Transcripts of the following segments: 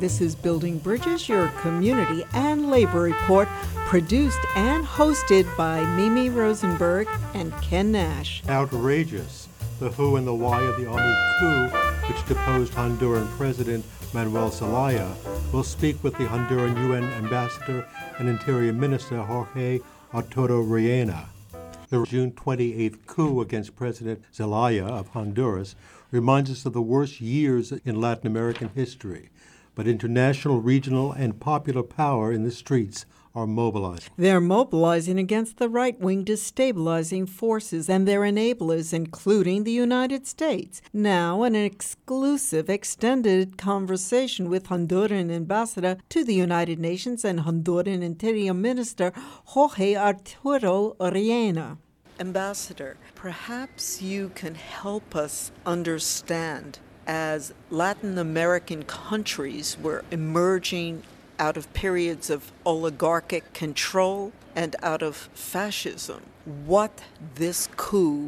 This is Building Bridges, your community and labor report, produced and hosted by Mimi Rosenberg and Ken Nash. Outrageous. The who and the why of the army coup, which deposed Honduran President Manuel Zelaya, will speak with the Honduran UN Ambassador and Interior Minister Jorge Arturo Reina. The June 28th coup against President Zelaya of Honduras reminds us of the worst years in Latin American history, but international, regional, and popular power in the streets are mobilizing. They're mobilizing against the right-wing destabilizing forces and their enablers, including the United States. Now, an exclusive, extended conversation with Honduran ambassador to the United Nations and Honduran Interior Minister Jorge Arturo Reina. Ambassador, perhaps you can help us understand, as Latin American countries were emerging out of periods of oligarchic control and out of fascism, what this coup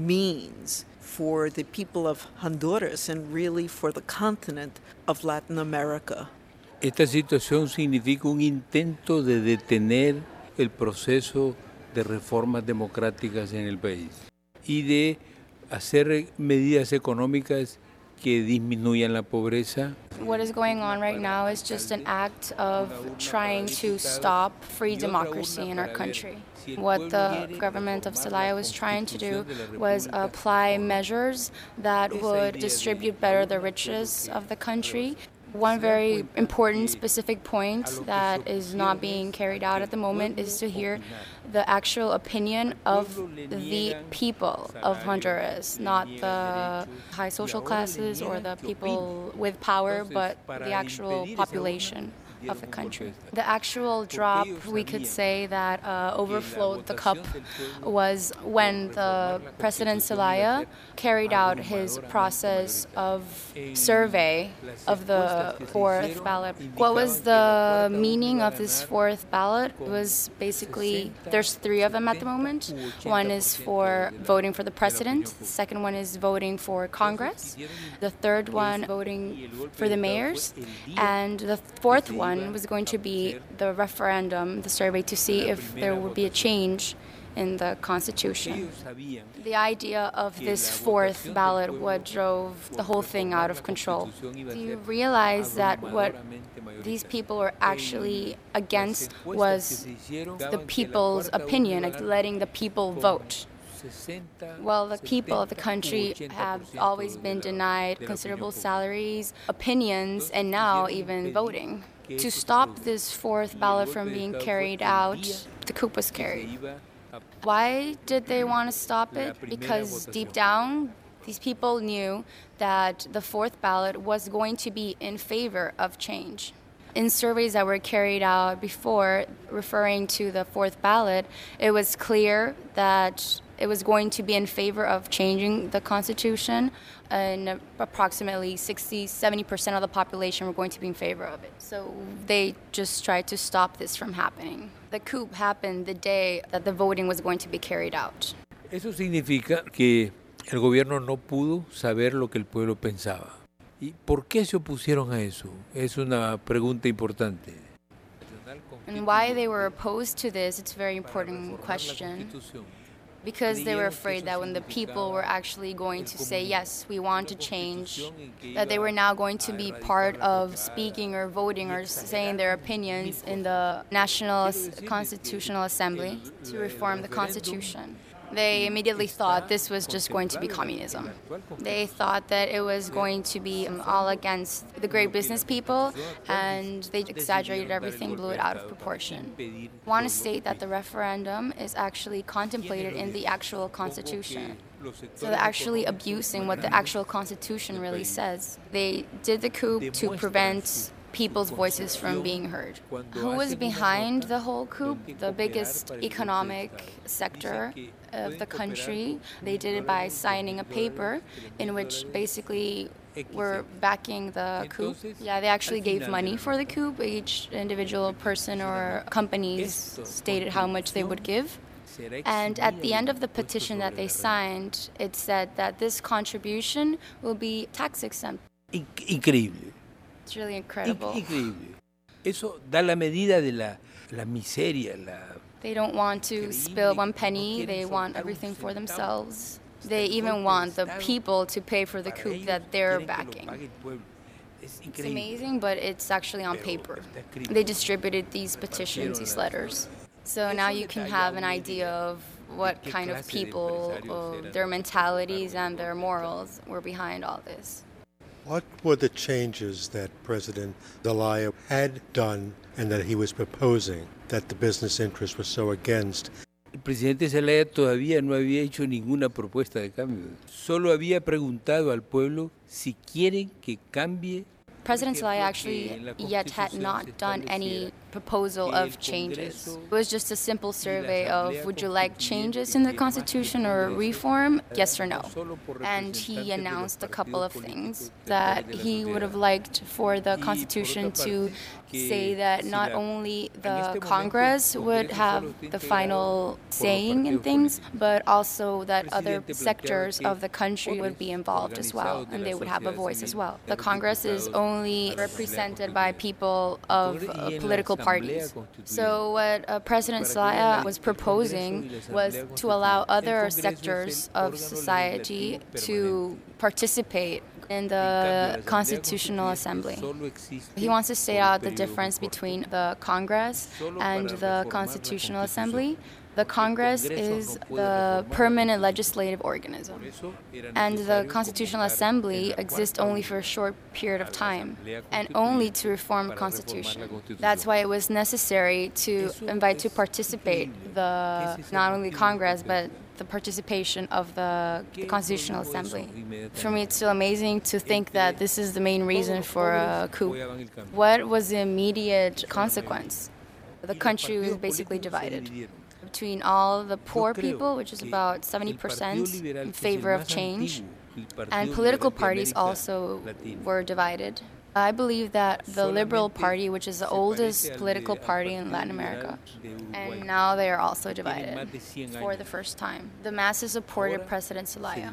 means for the people of Honduras and really for the continent of Latin America. Esta situación significa un intento de detener el proceso de reformas democráticas en el país y de hacer medidas económicas que disminuyan la pobreza. What is going on right now is just an act of trying to stop free democracy in our country. What the government of Zelaya was trying to do was apply measures that would distribute better the riches of the country. One very important specific point that is not being carried out at the moment is to hear the actual opinion of the people of Honduras, not the high social classes or the people with power, but the actual population of the country. The actual drop, we could say, that overflowed the cup was when the President Zelaya carried out his process of survey of the fourth ballot. What was the meaning of this fourth ballot? It was basically, there's three of them at the moment. One is for voting for the president. The second one is voting for Congress. The third one, voting for the mayors. And the fourth one was going to be the referendum, the survey, to see if there would be a change in the Constitution. The idea of this fourth ballot, what drove the whole thing out of control. Do you realize that what these people were actually against was the people's opinion, like letting the people vote? Well, the people of the country have always been denied considerable salaries, opinions, and now even voting. To stop this fourth ballot from being carried out, the coup was carried. Why did they want to stop it? Because deep down, these people knew that the fourth ballot was going to be in favor of change. In surveys that were carried out before, referring to the fourth ballot, it was clear that it was going to be in favor of changing the Constitution, and approximately 60-70% of the population were going to be in favor of it. So they just tried to stop this from happening. The coup happened the day that the voting was going to be carried out. Eso significa que el gobierno no pudo saber lo que el pueblo pensaba. ¿Y por qué se opusieron a eso? Es una pregunta importante. And why they were opposed to this, it's a very important question. Because they were afraid that when the people were actually going to say, yes, we want to change, that they were now going to be part of speaking or voting or saying their opinions in the National Constitutional Assembly to reform the Constitution. They immediately thought this was just going to be communism. They thought that it was going to be all against the great business people, and they exaggerated everything, blew it out of proportion. I want to state that the referendum is actually contemplated in the actual Constitution. So they're actually abusing what the actual Constitution really says. They did the coup to prevent people's voices from being heard. Who was behind the whole coup? The biggest economic sector of the country. They did it by signing a paper in which basically were backing the coup. Yeah, they actually gave money for the coup. Each individual person or companies stated how much they would give. And at the end of the petition that they signed, it said that this contribution will be tax exempt. Increíble. It's really incredible. Increíble. Eso da la medida de la miseria, They don't want to spill one penny. They want everything for themselves. They even want the people to pay for the coup that they're backing. It's amazing, but it's actually on paper. They distributed these petitions, these letters. So now you can have an idea of what kind of people, their mentalities and their morals were behind all this. What were the changes that President Zelaya had done and that he was proposing that the business interests were so against? El presidente Zelaya todavía no había hecho ninguna propuesta de cambio. Solo había preguntado al pueblo si quieren que cambie. President Zelaya actually yet had not done any proposal of changes. It was just a simple survey of, would you like changes in the Constitution or reform, yes or no? And he announced a couple of things that he would have liked for the Constitution to say that not only the Congress would have the final saying in things, but also that other sectors of the country would be involved as well, and they would have a voice as well. The Congress is only represented by people of political parties. So what President Zelaya was proposing was to allow other sectors of society to participate in the Constitutional Assembly. He wants to state out the difference between the Congress and the Constitutional Assembly. The Congress is the permanent legislative organism, and the Constitutional Assembly exists only for a short period of time, and only to reform the Constitution. That's why it was necessary to invite to participate not only Congress, but the participation of the Constitutional Assembly. For me, it's still amazing to think that this is the main reason for a coup. What was the immediate consequence? The country was basically divided between all the poor people, which is about 70% in favor of change, and political parties also were divided. I believe that the Liberal Party, which is the oldest political party in Latin America, and now they are also divided for the first time. The masses supported President Zelaya,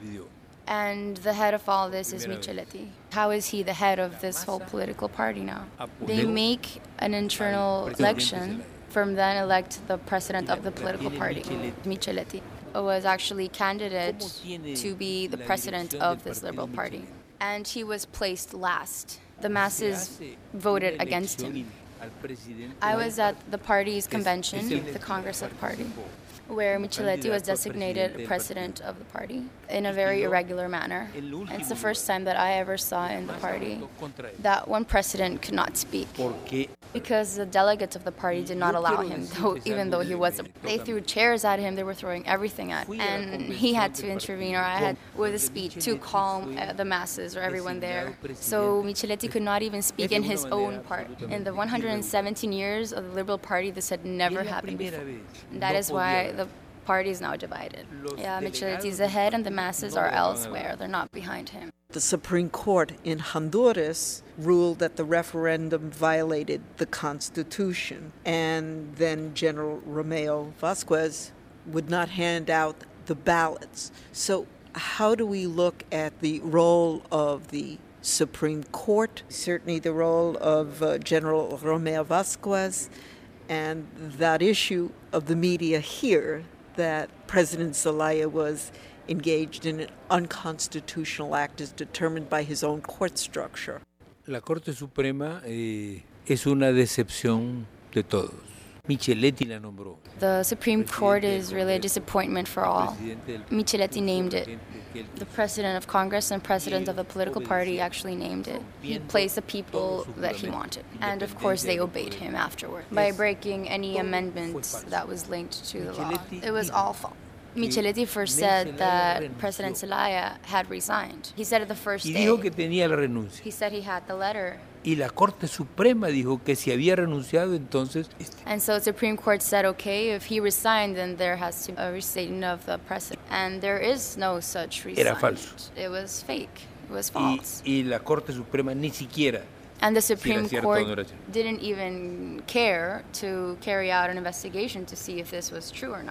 and the head of all this is Micheletti. How is he the head of this whole political party now? They make an internal election, from then elect the president of the political party. Micheletti was actually candidate to be the president of this Liberal Party, and he was placed last. The masses voted against him. I was at the party's convention, the Congress of the party, where Micheletti was designated president of the party in a very irregular manner. And it's the first time that I ever saw in the party that one president could not speak, because the delegates of the party did not allow him, even though he was. They threw chairs at him, they were throwing everything at him, and he had to intervene, or I had, with a speech, to calm the masses or everyone there. So Micheletti could not even speak in his own part. In the 117 years of the Liberal Party, this had never happened before. And that is why the party is now divided. Yeah, Micheletti is ahead and the masses are elsewhere. They're not behind him. The Supreme Court in Honduras ruled that the referendum violated the Constitution, and then General Romeo Vasquez would not hand out the ballots. So how do we look at the role of the Supreme Court, certainly the role of General Romeo Vasquez, and that issue of the media here, that President Zelaya was engaged in an unconstitutional act as determined by his own court structure? La Corte Suprema es una decepción de todos. Micheletti la nombró. The Supreme Court is really a disappointment for all. Micheletti named it. The president of Congress and president of the political party actually named it. He placed the people that he wanted. And of course they obeyed him afterward by breaking any amendments that was linked to the law. It was all false. Micheletti first said that President Zelaya had resigned. He said it the first day. Dijo que tenía la renuncia. He said he had the letter. Y la Corte Suprema dijo que si había renunciado, entonces... And so the Supreme Court said, okay, if he resigned, then there has to be a restatement of the precedent. And there is no such resignment. Era falso. It was fake. It was false. Y la Corte Suprema ni siquiera... And the Supreme Court didn't even care to carry out an investigation to see if this was true or not.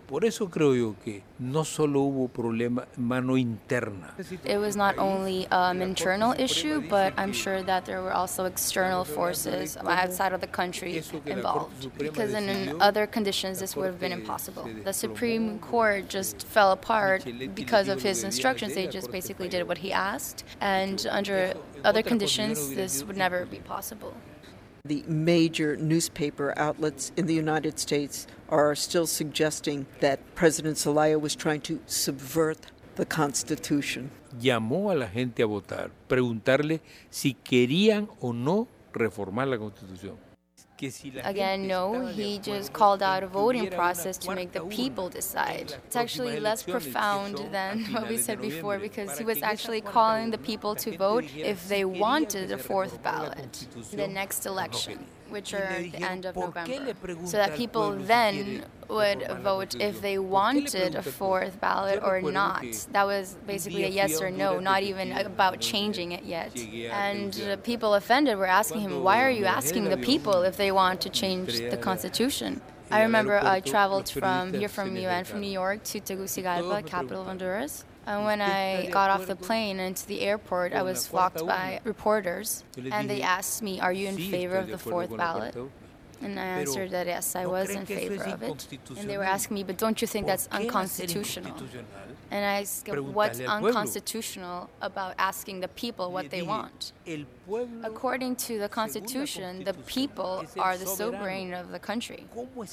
Por eso creo yo que no solo hubo problema mano interna. It was not only an internal issue, but I'm sure that there were also external forces outside of the country involved. Because in other conditions, this would have been impossible. The Supreme Court just fell apart because of his instructions. They just basically did what he asked. And under other conditions, this would never be possible. The major newspaper outlets in the United States are still suggesting that President Zelaya was trying to subvert the Constitution. Llamó a la gente a votar, preguntarle si querían o no reformar la Constitución. Again, no, he just called out a voting process to make the people decide. It's actually less profound than what we said before, because he was actually calling the people to vote if they wanted a fourth ballot in the next election, which are the end of November. So that people then would vote if they wanted a fourth ballot or not. That was basically a yes or no, not even about changing it yet. And people offended were asking him, why are you asking the people if they want to change the Constitution? I remember I traveled from UN, from New York to Tegucigalpa, capital of Honduras. And when I got off the plane into the airport, I was flocked by reporters, and they asked me, are you in favor of the fourth ballot? And I answered that yes, I was in favor of it. And they were asking me, but don't you think that's unconstitutional? And I asked, what's unconstitutional about asking the people what they want? According to the Constitution, the people are the sovereign of the country.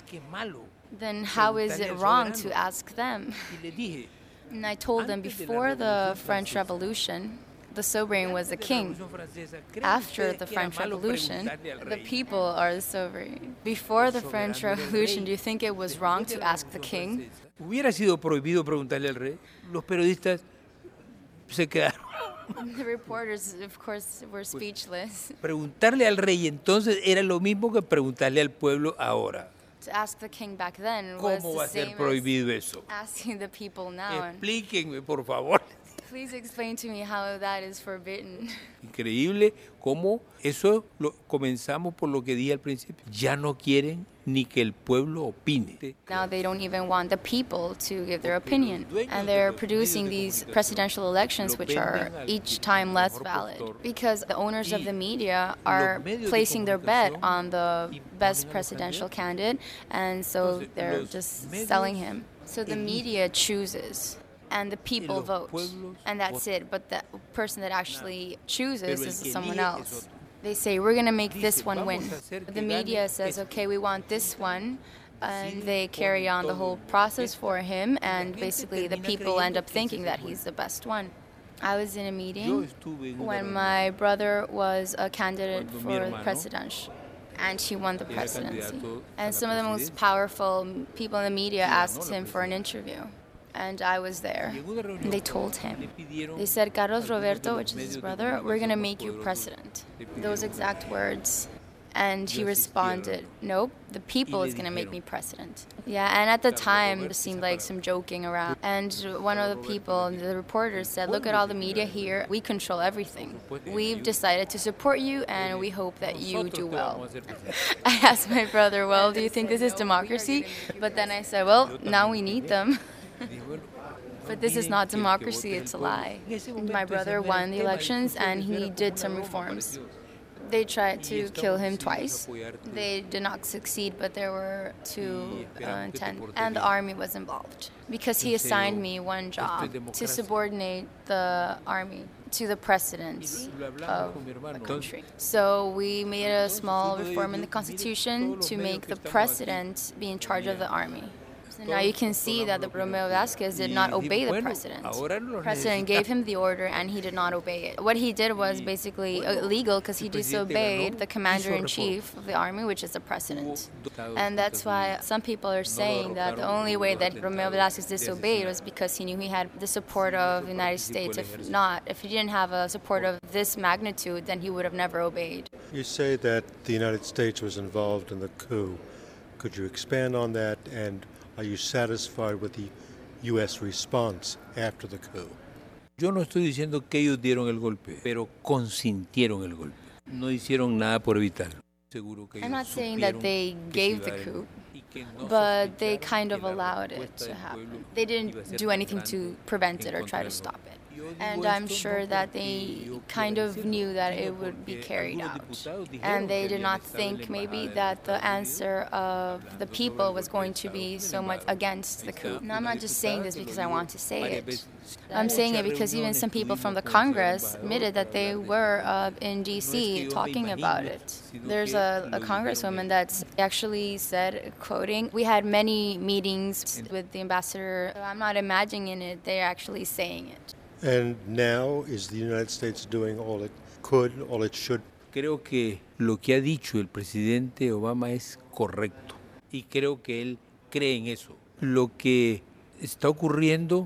Then how is it wrong to ask them? And I told them before the French Revolution, the sovereign was the king. After the French Revolution, the people are the sovereign. Before the French Revolution, do you think it was wrong to ask the king? Hubiera sido prohibido preguntarle al rey. Los periodistas se quedaron. The reporters, of course, were speechless. Preguntarle al rey entonces era lo mismo que preguntarle al pueblo ahora. To ask the king back then was ¿Cómo va the a ser same prohibido as eso? asking the people now. Explíquenme, por favor. Please explain to me how that is forbidden. Increíble cómo eso lo comenzamos por lo que dije al principio. Ya no quieren ni que el pueblo opine. Now they don't even want the people to give their opinion. And they're producing these presidential elections which are each time less valid. Because the owners of the media are placing their bet on the best presidential candidate, and so they're just selling him. So the media chooses, and the people vote, and that's it. But the person that actually chooses is someone else. They say, we're going to make this one win. The media says, okay, we want this one, and they carry on the whole process for him, and basically the people end up thinking that he's the best one. I was in a meeting when my brother was a candidate for the presidency, and he won the presidency. And some of the most powerful people in the media asked him for an interview. And I was there. And they told him. They said, Carlos Roberto, which is his brother, we're going to make you president. Those exact words. And he responded, nope, the people is going to make me president. Yeah, and at the time, it seemed like some joking around. And one of the people, the reporters said, look at all the media here. We control everything. We've decided to support you, and we hope that you do well. I asked my brother, well, do you think this is democracy? But then I said, well, now we need them. But this is not democracy, it's a lie. My brother won the elections and he did some reforms. They tried to kill him twice. They did not succeed, but there were 2 intent, and the army was involved. Because he assigned me one job, to subordinate the army to the president of the country. So we made a small reform in the constitution to make the president be in charge of the army. So now you can see that the Romeo Vázquez did not obey the president. The president gave him the order and he did not obey it. What he did was basically illegal because he disobeyed the commander-in-chief of the army, which is the president. And that's why some people are saying that the only way that Romeo Vázquez disobeyed was because he knew he had the support of the United States. If not, if he didn't have a support of this magnitude, then he would have never obeyed. You say that the United States was involved in the coup. Could you expand on that, and are you satisfied with the U.S. response after the coup? Yo no estoy diciendo que ellos dieron el golpe, pero consintieron el golpe. No hicieron nada por evitarlo. I'm not saying that they gave the coup. but they kind of allowed it to happen. They didn't do anything to prevent it or try to stop it. And I'm sure that they kind of knew that it would be carried out. And they did not think maybe that the answer of the people was going to be so much against the coup. And I'm not just saying this because I want to say it. I'm saying it because even some people from the Congress admitted that they were in D.C. talking about it. There's a congresswoman that's actually said, quoting, "We had many meetings with the ambassador." I'm not imagining it, they're actually saying it. And now is the United States doing all it could, all it should? Creo que lo que ha dicho el presidente Obama es correcto y creo que él cree en eso. Lo que está ocurriendo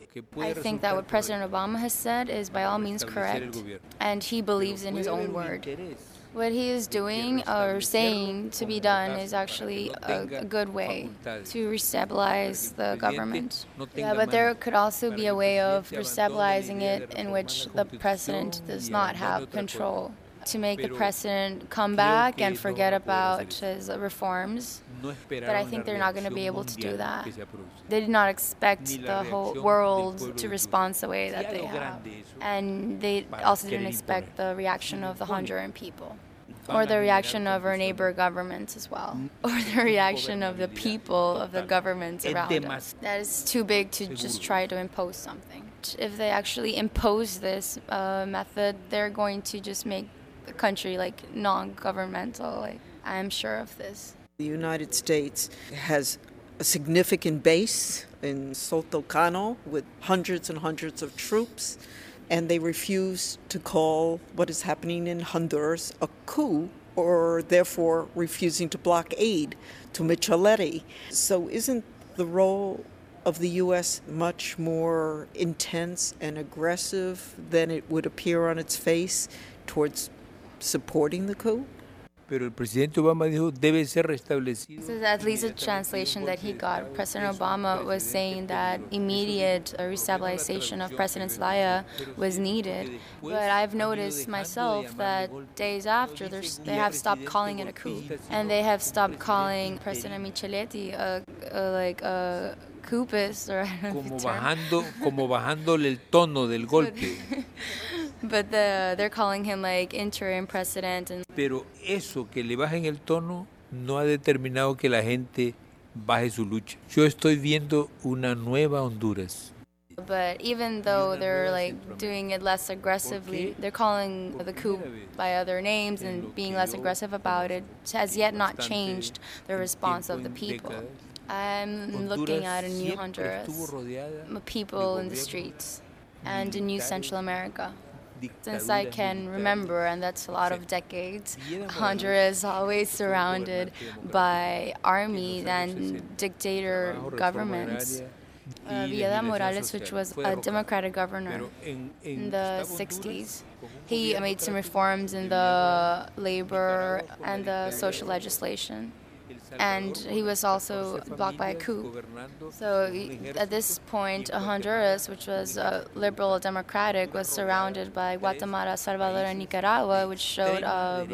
I think that what President Obama has said is by all means correct, and he believes in his own word. What he is doing or saying to be done is actually a good way to restabilize the government. Yeah, but there could also be a way of restabilizing it in which the president does not have control, to make the president come back and forget about his reforms. But I think they're not going to be able to do that. They did not expect the whole world to respond the way that they have. And they also didn't expect the reaction of the Honduran people, or the reaction of our neighbor governments as well, or the reaction of the people of the governments around us. That is too big to just try to impose something. If they actually impose this method, they're going to just make the country like non-governmental. I'm sure of this. The United States has a significant base in Soto Cano with hundreds and hundreds of troops, and they refuse to call what is happening in Honduras a coup, or therefore refusing to block aid to Micheletti. So isn't the role of the U.S. much more intense and aggressive than it would appear on its face towards supporting the coup? Pero el presidente Obama dijo debe ser restablecido. This is at least a translation that he got. President Obama was saying that immediate restabilization of President Zelaya was needed. But I've noticed myself that days after, they have stopped calling it a coup. And they have stopped calling President Micheletti a coupist, or I don't know. Como bajándole el tono del golpe. But they're calling him like interim president. Pero eso que le bajen el tono no ha determinado que la gente baje su lucha. Yo estoy viendo una nueva Honduras. But even though they're like doing it less aggressively, they're calling the coup by other names and being less aggressive about it, has yet not changed the response of the people. I'm looking at a new Honduras, people in the streets, and a new Central America. Since I can remember, and that's a lot of decades, Honduras is always surrounded by army and dictator governments. Villeda Morales, which was a Democratic governor in the 60s, he made some reforms in the labor and the social legislation. And he was also blocked by a coup. So at this point, Honduras, which was liberal democratic, was surrounded by Guatemala, Salvador, and Nicaragua, which showed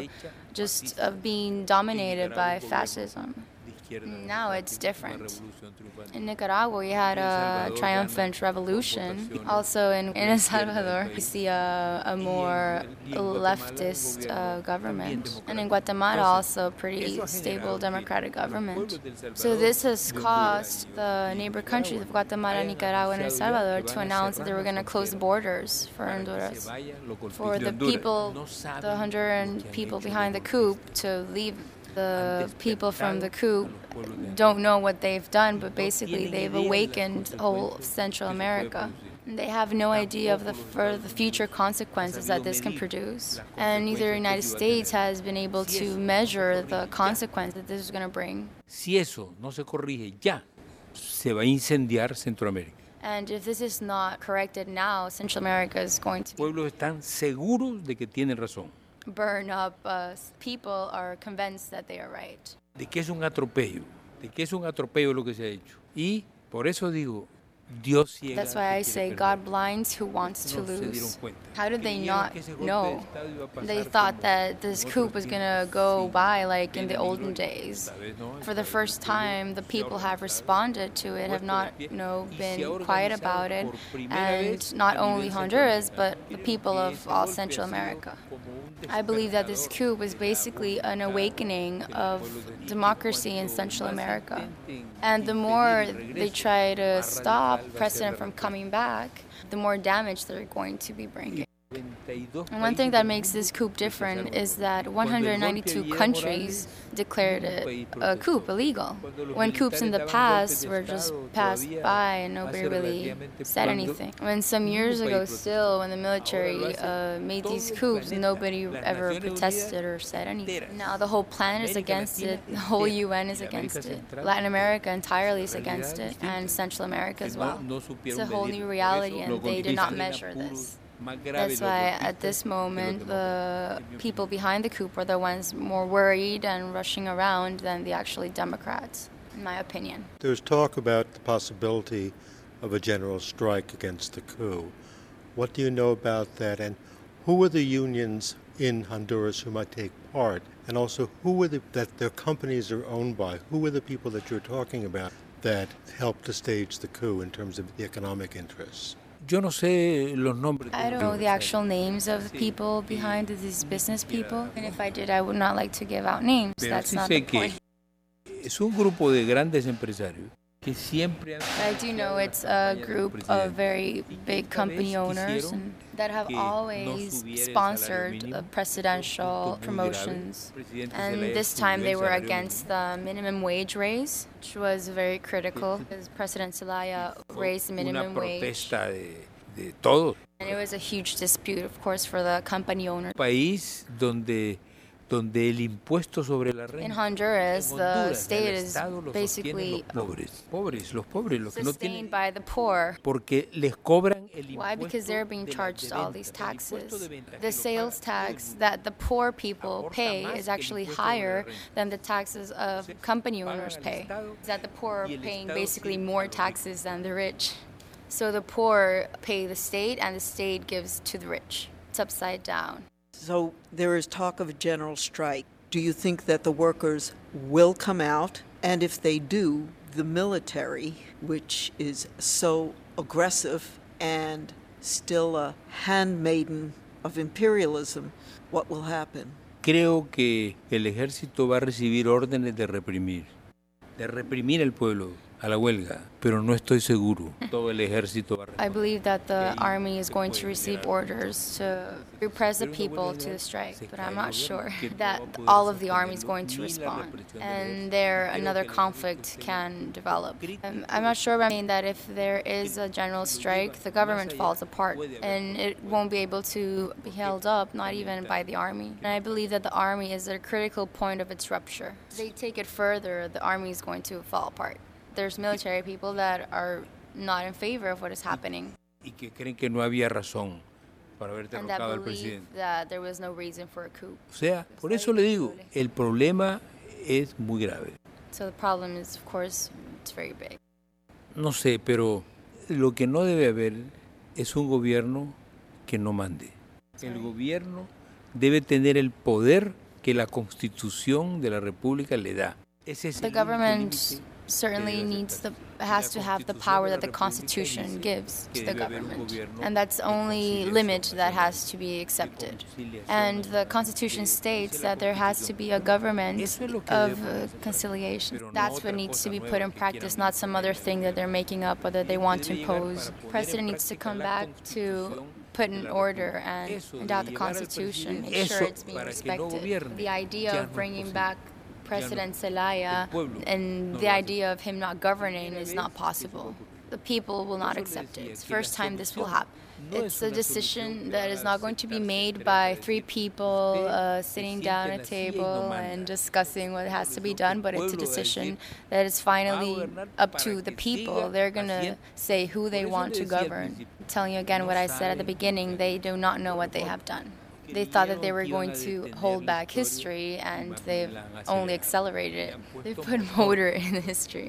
just being dominated by fascism. Now it's different. In Nicaragua, we had a triumphant revolution. Also in El Salvador, we see a more leftist government. And in Guatemala, also a pretty stable democratic government. So this has caused the neighbor countries of Guatemala, Nicaragua, and El Salvador to announce that they were going to close the borders for Honduras, for the people, the Honduran people behind the coup, to leave. The people from the coup don't know what they've done, but basically they've awakened whole Central America. They have no idea of the future consequences that this can produce. And neither the United States has been able to measure the consequences that this is going to bring. Si eso no se corrige ya, se va a incendiar Centroamérica. And if this is not corrected now, Central America is going to be... Pueblos están seguros de que tienen razón. Burn up. People are convinced that they are right. De que es un atropello lo que se ha hecho. Y por eso digo, Dios ciega That's al why I que say quiere God perder. blinds who wants to No se dieron lose. cuenta. How did they Creyeron not que ese golpe de know? Estado iba a pasar They thought como that this en coup otros was going tiempos, to go sin by like in pena the ni olden gloria. days. Esta vez no, For the esta vez first time, the people have responded to it, have not been quiet about it, and not only Honduras, but the people of all Central America. I believe that this coup was basically an awakening of democracy in Central America. And the more they try to stop President from coming back, the more damage they're going to be bringing. And one thing that makes this coup different is that 192 countries declared it a coup illegal. When coups in the past were just passed by and nobody really said anything. When some years ago still, when the military made these coups, nobody ever protested or said anything. Now the whole planet is against it, the whole UN is against it, Latin America entirely is against it, and Central America as well. It's a whole new reality and they did not measure this. That's why at this moment the people behind the coup are the ones more worried and rushing around than the actually Democrats, in my opinion. There's talk about the possibility of a general strike against the coup. What do you know about that, and who are the unions in Honduras who might take part, and also who are that their companies are owned by? Who are the people that you're talking about that helped to stage the coup in terms of the economic interests? Yo no sé los nombres. I don't know the actual names of the people behind these business people, and if I did, I would not like to give out names. That's not the point. Es un grupo de grandes empresarios que siempre han... I do know it's a group of very big company owners that have always sponsored presidential promotions. And this time they were against the minimum wage raise, which was very critical because President Zelaya raised the minimum wage. De todos. And it was a huge dispute, of course, for the company owners. País donde el impuesto sobre la renta in Honduras, the state is basically los pobres, los que no tienen, sustained by the poor. porque les cobran el Why? impuesto Because they're being de charged all these el taxes. impuesto de venta que The lo sales pagan tax that the poor people aporta pay más is que el actually impuesto sobre la higher renta. than the taxes of company owners Paga el pay. Estado That the poor are y el paying Estado basically sirve more a los taxes than the rich. So the poor pay the state and the state gives to the rich. It's upside down. So there is talk of a general strike. Do you think that the workers will come out? And if they do, the military, which is so aggressive and still a handmaiden of imperialism, what will happen? Creo que el ejército va a recibir órdenes de reprimir al pueblo a la huelga, pero no estoy seguro. Todo el ejército va a I believe that the army is going to receive orders to repress the people to the strike, but I'm not sure that all of the army is going to respond, and there another conflict can develop. I'm not sure, but I mean that if there is a general strike, the government falls apart, and it won't be able to be held up, not even by the army. And I believe that the army is at a critical point of its rupture. If they take it further, the army is going to fall apart. There's military people that are not in favor of what is happening. y que creen que no había razón para haber And that derrocado al believe presidente. that there was no reason for a coup. O sea, por eso le digo, el problema es muy grave. So the problem is, of course, it's very big. No sé, pero lo que no debe haber es un gobierno que no mande. El gobierno debe tener el poder que la Constitución de la República le da. Ese es The el único government límite certainly has to have the power that the Constitution gives to the government, and that's the only limit that has to be accepted. And the Constitution states that there has to be a government of conciliation. That's what needs to be put in practice, not some other thing that they're making up or that they want to impose. The president needs to come back to put in order and adopt the Constitution, make sure it's being respected. The idea of bringing back President Zelaya and the idea of him not governing is not possible. The people will not accept it. It's the first time this will happen. It's a decision that is not going to be made by three people sitting down at a table and discussing what has to be done, but it's a decision that is finally up to the people. They're going to say who they want to govern. I'm telling you again what I said at the beginning, they do not know what they have done. They thought that they were going to hold back history, and they've only accelerated it. They've put motor in history.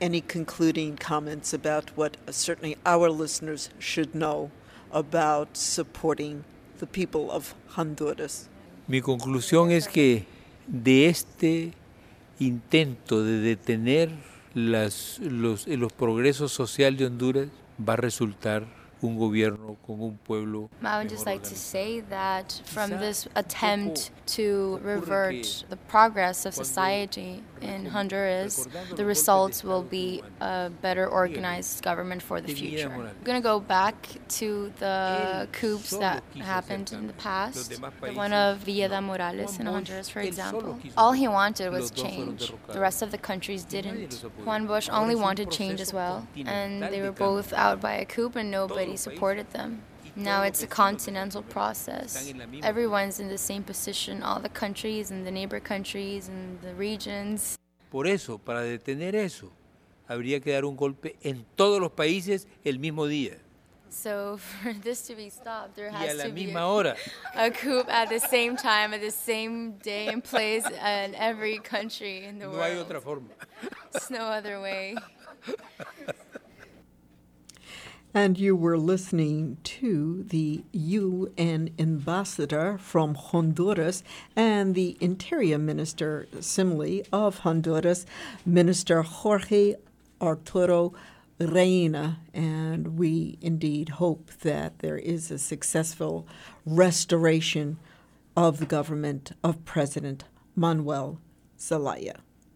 Any concluding comments about what certainly our listeners should know about supporting the people of Honduras? Mi conclusión es que de este intento de detener los progresos sociales de Honduras va a resultar un gobierno con un pueblo. I would just like to say that from this attempt to revert the progress of society in Honduras, the results will be a better organized government for the future. I'm going to go back to the coups that happened in the past. The one of Villeda Morales in Honduras, for example. All he wanted was change. The rest of the countries didn't. Juan Bosch only wanted change as well, and they were both out by a coup and nobody supported them. Now it's a continental process. Everyone's in the same position, all the countries and the neighbor countries and the regions. Por eso, para detener eso, habría que dar un golpe en todos los países el mismo día. So for this to be stopped, there Y a has la to be misma hora. a coup at the same time, at the same day and place in every country in the No hay world. otra forma. There's no other way. And you were listening to the UN ambassador from Honduras and the Interior Minister, similarly, of Honduras, Minister Jorge Arturo Reina. And we indeed hope that there is a successful restoration of the government of President Manuel Zelaya.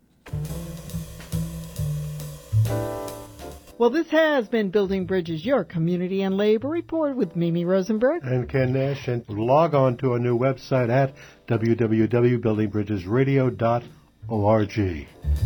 Well, this has been Building Bridges, your community and labor report with Mimi Rosenberg and Ken Nash. And log on to our new website at www.buildingbridgesradio.org.